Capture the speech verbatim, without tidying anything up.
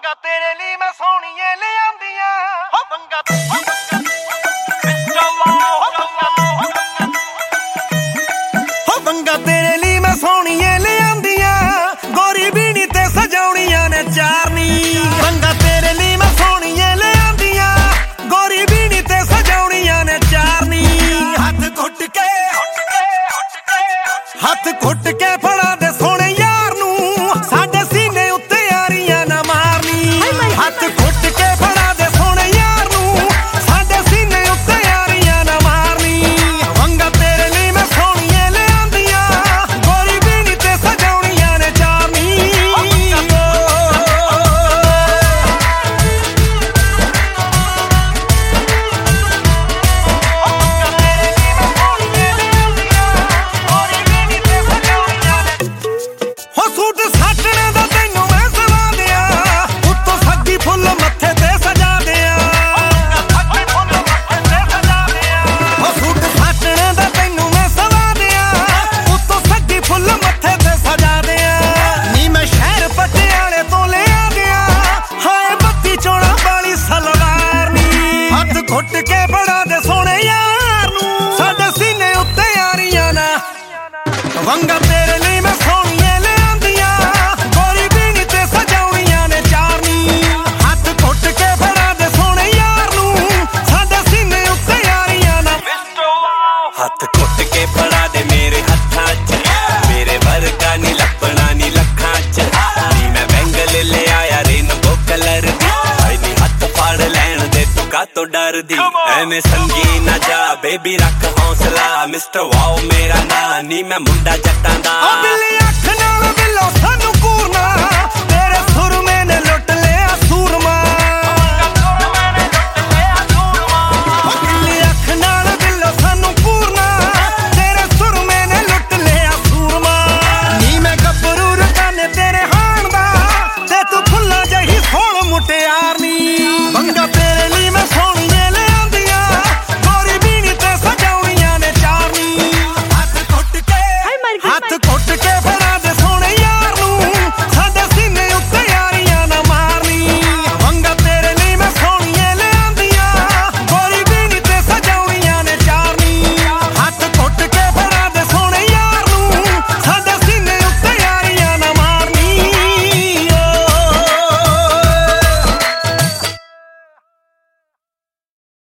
ਵੰਗਾ ਤੇਰੇ ਲਈ ਮੈਂ ਸੋਹਣੀਏ ਲਿਆਂਦੀਆਂ ਹੋ ਵੰਗਾ ਹੋ ਵੰਗਾ ਤੇਰੇ ਲਈ ਮੈਂ ਸੋਹਣੀਏ ਲਿਆਂਦੀਆਂ ਗੋਰੀ ਬੀਣੀ ਤੇ ਸਜਾਉਣੀਆਂ ਨੇ ਚਾਰਨੀ ਵੰਗਾ ਤੇਰੇ ਲਈ ਮੈਂ ਸੋਹਣੀਏ ਲਿਆਂਦੀਆਂ ਗੋਰੀ ਬੀਣੀ ਤੇ ਸਜਾਉਣੀਆਂ ਨੇ ਚਾਰਨੀ ਹੱਥ ਘੁੱਟ ਕੇ ਹੱਥ ਘੁੱਟ ਕੇ ਫੜਾ ਦੇ ਸੋਹਣੇ ਯਾਰ ਨੂੰ ਸਾਡੇ ਸੀਨੇ ਉੱਤੇ ਯਾਰੀਆਂ ਨਾ ਮਾਰਨੀ ਹੱਥ ਘੁੱਟ ਕੇ ਫੜਾ ਦੇ ਸੋਹਣੇ ਯਾਰ ਨੂੰ ਸਾਡੇ ਸੀਨੇ ਉੱਤੇ ਯਾਰੀਆਂ ਨਾ ਮਾਰਨੀ ਵੰਗਾ ਤੇਰੇ ਲਈ ਮੈਂ ਸੋਹਣੀਏ ਲਿਆਂਦੀਆਂ ਗੋਰੀ ਬੀਣੀ ਤੇ ਸਜਾਉਣੀਆਂ ਨੇ ਚਾਰਨੀ ਹੋ ਸੂਟ ਸਾਟਣੇ ਦਾ ਤੈਨੂੰ ਮੈਂ ਸਵਾ ਦਿਆਂ ਉੱਤੋਂ ਸੱਗੀ ਫੁੱਲ ਮੱਥੇ ਤੇ ਸਜਾ ਦਿਆਂ ਹੋ ਸੂਟ ਸਾਟਣੇ ਦਾ ਤੈਨੂੰ ਮੈਂ ਸਵਾ ਦਿਆਂ ਉੱਤੋਂ ਸੱਗੀ ਫੁੱਲ ਮੱਥੇ ਤੇ ਸਜਾ ਦਿਆਂ ਨੀ ਮੈਂ ਸ਼ਹਿਰ ਪਟਿਆਲੇ ਤੋਂ ਲੈ ਆ ਗਿਆ ਹਾਏ ਬੱਤੀ ਚੋਣਾ ਵਾਲੀ ਸਲਵਾਰ ਨੀ ਹੱਥ ਘੁੱਟ ਕੇ ਫੜਾ ਦੇ ਸੋਹਣੇ ਯਾਰ ਨੂੰ ਸਾਡੇ ਸੀਨੇ ਉੱਤੇ ਯਾਰੀਆਂ ਨਾ ਵੰਗਾ ਤੇਰੇ ਲਈ ਮੈਂ ਸੋਹਣੀਏ ਲਿਆਂਦੀਆਂ ਗੋਰੀ ਬੀਣੀ ਤੇ ਸਜਾਉਣੀਆਂ ਨੇ ਚਾਰਨੀ ਹੱਥ ਘੁੱਟ ਕੇ ਫੜਾ ਦੇ ਸੋਹਣੇ ਯਾਰ ਨੂੰ ਸਾਡੇ ਸੀਨੇ ਉੱਤੇ ਯਾਰੀਆਂ ਨਾ ਹੱਥ ਘੁੱਟ ਕੇ ਫੜਾ ਦੇ ਮੇਰੇ ਹੱਥਾਂ 'ਚ ਮੇਰੇ ਵਰਗਾ ਨੀ ਲੱਭਣਾ ਨੀ ਲੱਖਾਂ 'ਚ ਨੀ ਮੈਂ ਬੈਂਗਲ ਲੈ ਆਇਆ ਰੇਨਬੋ ਕਲਰ ਦੀ ਹਾਏ ਨੀ ਹੱਥ ਫੜ ਲੈਣ ਦੇ ਤੂੰ ਕਾਤੋਂ ਡਰਦੀ ਐਵੇਂ ਸੰਗੀ ਨਾ ਜਾ ਬੇਬੀ ਰੱਖ ਹੌਸਲਾ ਮਿਸਟਰ ਵਾਓ ਮੇਰਾ ਨਾਂ ਨੀ ਮੈਂ ਮੁੰਡਾ ਜੱਟਾਂ ਦਾ ਉਹ ਬਿੱਲੀ ਅੱਖ ਨਾਲ ਬਿੱਲੋ ਸਾਨੂੰ ਘੂਰਨਾ